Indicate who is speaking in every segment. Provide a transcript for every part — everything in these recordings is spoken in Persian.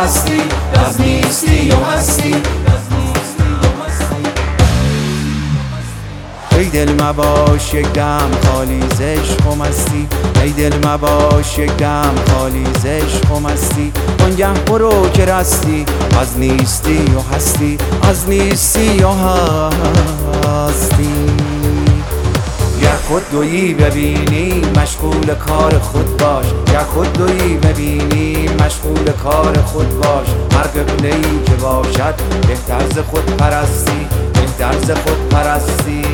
Speaker 1: رستی، از نیستی و هستی. ای دل مباش یک دم خالی ز عشق و مستی، ای دل مباش یک دم خالی ز عشق و مستی. وانگه برو که رستی، از نیستی و هستی، از نیستی و هستی. گر خود دویی ببینی مشغول کار خود باش، گر خود دویی ببینی مشغول کار خود باش. هر قبله‌ای که باشد بهتر ز خود پرستی، بهتر ز خود پرستی.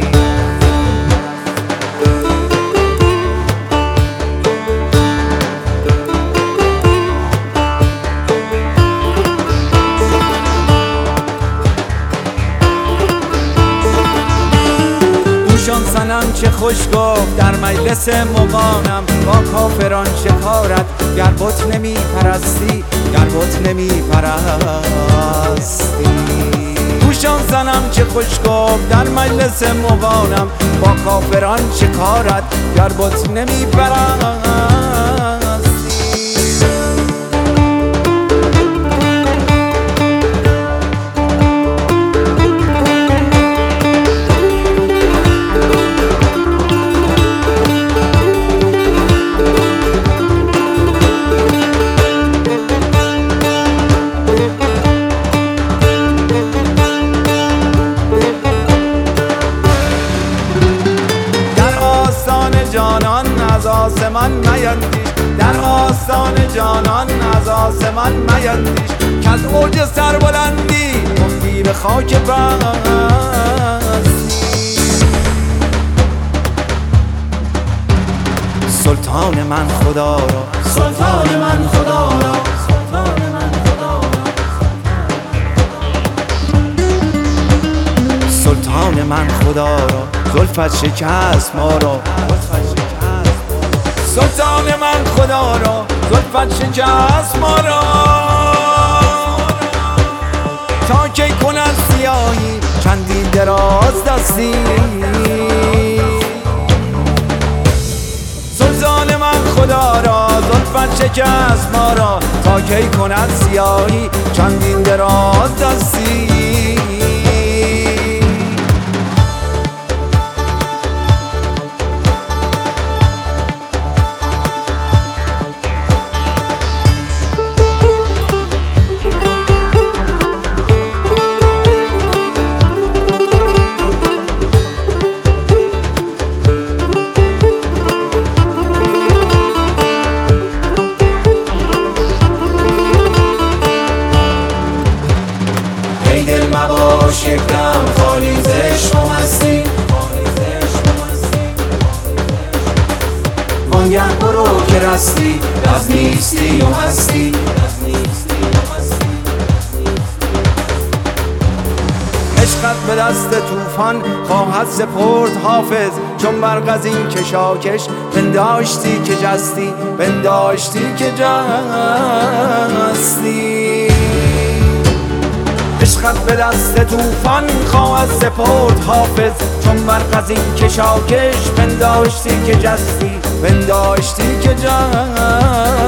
Speaker 1: دوشان صنم چه خوش گفت در مجلس مغانم، با کافران چه کارت گر بت نمی پرستی، گر بت نمی پرستی. دوشان صنم چه خوش گفت در مجلس مغانم، با کافران چه کارت گر بت نمی پرستی. از آسمان میندیش، در آستان جانان از آسمان میندیش، که از اوج سربلندی افتی به خاک بستی. سلطان من خدا را، سلطان من خدا را، سلطان من خدا را، سلطان من خدا را. زلفت شکست ما را، سلطان من خدا را. زلفت شکست ما را. تا کی کند سیاهی چندین دراز دستی، سلطان من خدا را. زلفت شکست ما را. تا کی کند سیاهی چندین دراز دستی. مباش یک دم خالی ز عشق و مستی، وانگه برو که رستی، از نیستی و هستی. عشقت به دست طوفان خواهد سپرد حافظ، چون برق از این کشاکش پنداشتی که جستی، پنداشتی که جستی. عشقت به دست طوفان خواهد سپرد حافظ، چون برق از این کشاکش پنداشتی که جستی، پنداشتی که جستی.